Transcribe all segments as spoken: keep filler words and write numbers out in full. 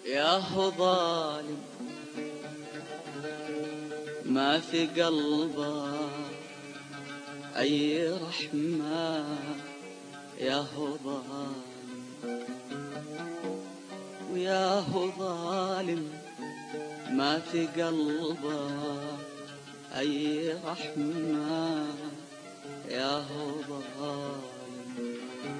يا هو ظالم ما في قلبه أي رحمة، يا هو ظالم ويا هو ظالم ما في قلبه أي رحمة، يا هو ظالم.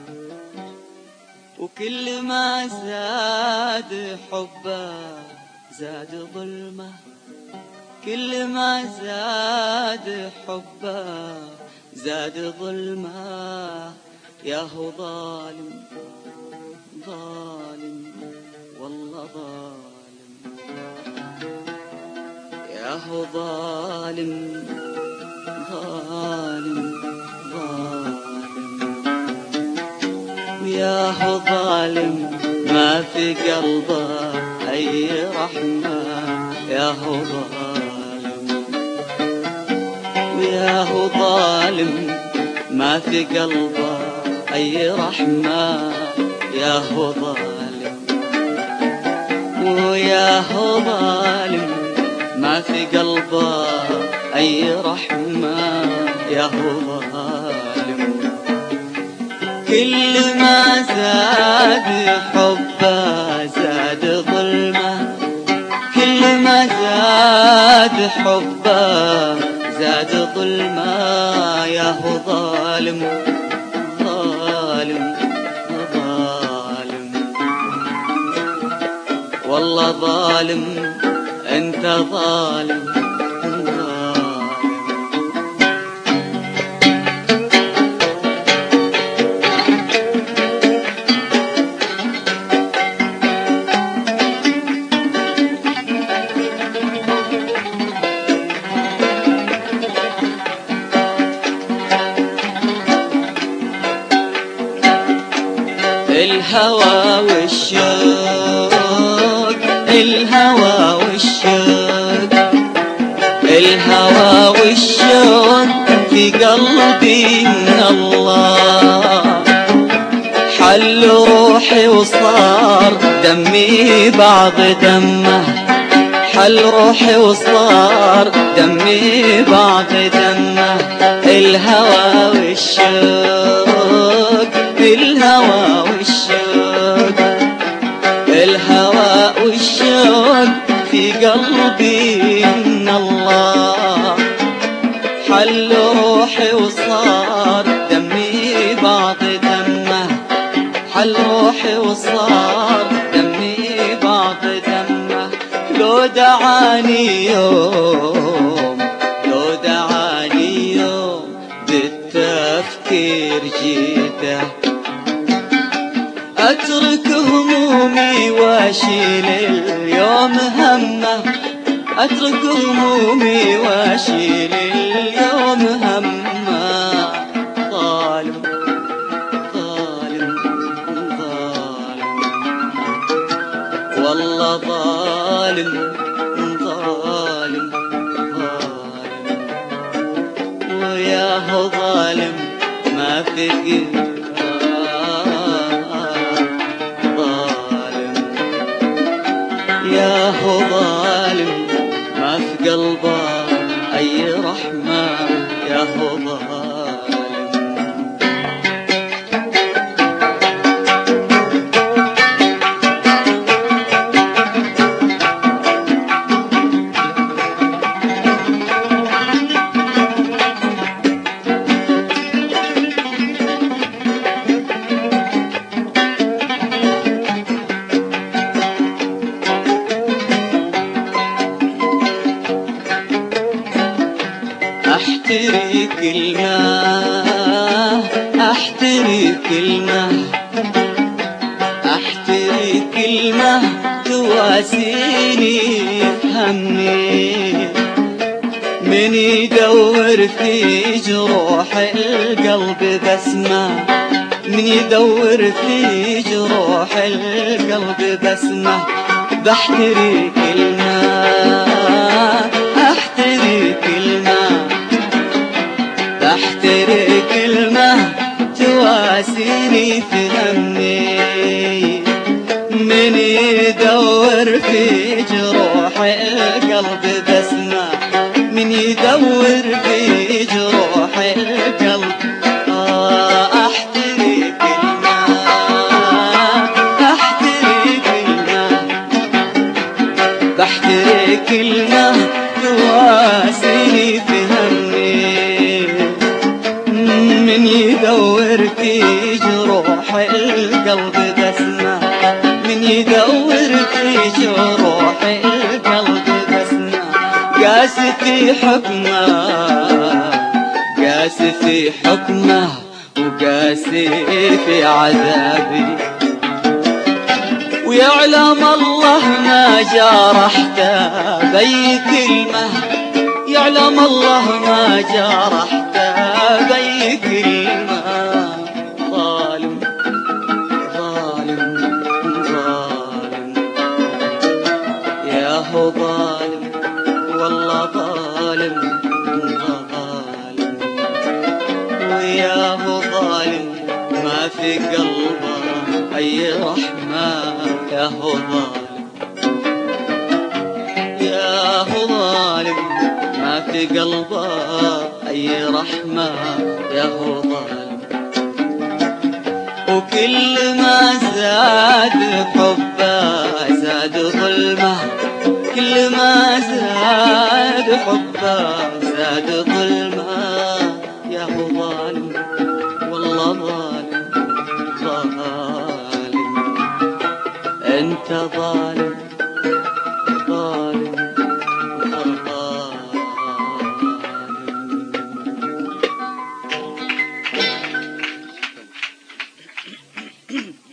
وكل ما زاد حبه زاد ظلمه، كل ما زاد حبه زاد ظلمه، يا هو ظالم ظالم والله ظالم، يا هو ظالم ظالم ظالم، ويا هو ظالم ما في قلبه أي رحمة، يا هو ظالم ويا هو ظالم ما في قلبه أي رحمة، يا هو ظالم ويا هو ظالم ما في قلبه أي رحمة، يا هو ظالم. كل ما زاد حبه زاد ظلمه، كل ما زاد حبه زاد ظلمه، يا هو ظالم ظالم ظالم والله ظالم، انت ظالم ظالم. الهوى والشوق الهوى والشوق الهوى والشوق في قلبي من الله، حل روحي وصار دمي بعض دمه، حل روحي وصار دمي بعض دمه. الهوى والشوق الهوى والشوق الهوى والشوق في قلبي من الله، حل روحي وصار دمي بعض دمه، حل روحي وصار دمي بعض دمه. لو دعاني يوم لو دعاني يوم بالتفكير جيته، أترك همومي واشيل اليوم همه، أترك همومي واشيل اليوم همه. ظالم ظالم ظالم والله ظالم ظالم ظالم، ويا هو ظالم ما في يا هو ظالم ما في قلبه أي رحمة، يا هو ظالم. احتري كلمة احتري كلمة احتري كلمة تواسيني همي، من يدور في جروح القلب بسمة، من يدور في جروح القلب بسمة. بحتري كلمة احتري كلمة بحتري كلمة تواسيني في همي، من يدور في جروح القلب بسمة من يدور في جروح القلب آه احترق الماء احترق الماء بحترق الماء تواسيني في همي من يدور في جروح القلب بسمة من يدور في جروح القلب بسمة قاس في حكمه قاس في حكمه وقاس في عذابي ويعلم الله ما جرحته بأي كلمة يعلم الله ما جرحته بأي كلمة ظالم ظالم ظالم يا هو ظالم والله ظالم ظالم ويا هو ظالم ما في قلبه أي رحمة يا هو ظالم يا هو ظالم ما في قلبه أي رحمة يا هو ظالم وكل ما زاد حبه زاد ظلمه كل ما زاد حبه زاد ظلمه يا هو ظالم والله ظالم ظالم انت ظالم ظالم ظالم